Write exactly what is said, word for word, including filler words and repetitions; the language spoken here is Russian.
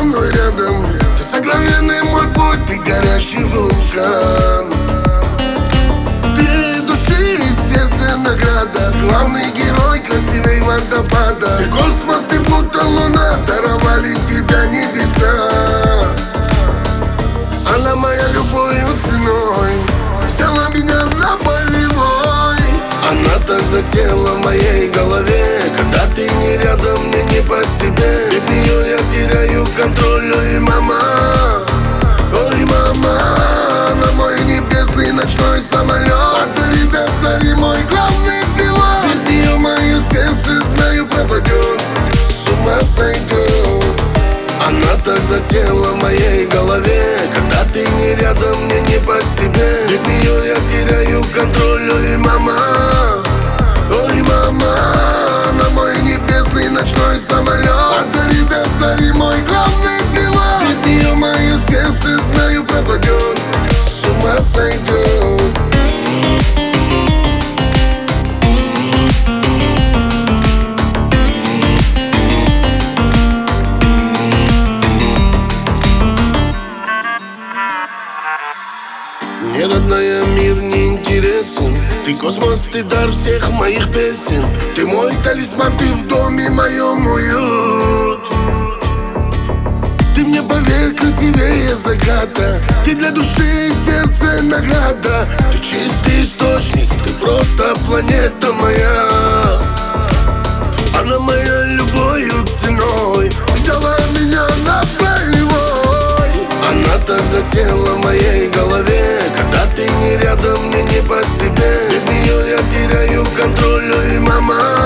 со мной рядом. Ты сокровенный мой путь, ты горящий вулкан. Ты души и сердце награда, главный герой красивей водопада. Ты космос, ты будто луна, даровали тебя небеса. Она моя любовью ценой взяла меня на болевой. Она так засела в моей голове, когда ты не рядом, мне не по себе. Без нее я теряю контроль, ой, мама, ой, мама. Она мой небесный ночной самолет, от зари до зари мой главный пилот. Без нее мое сердце, знаю, пропадет, с ума сойдет. Она так засела в моей голове, когда ты не рядом, мне не по себе. Без нее я теряю контроль, ой, мама, ой, мама. Она мой небесный ночной самолет, от зари до зари мой главный пилот. Без нее мое сердце, знаю, пропадет, с ума сойдет. Мне, родная, мир не интересен. Ты космос, ты дар всех моих песен. Ты мой талисман, ты в доме моем уют. Ты мне, поверь, красивее заката. Ты для души и сердца награда. Ты чистый источник, ты просто планета моя. Она моя любовью ценой взяла меня на болевой. Она так засела в моей голове, когда ты не рядом, мне не по себе. Без нее я теряю контроль, ой, мама.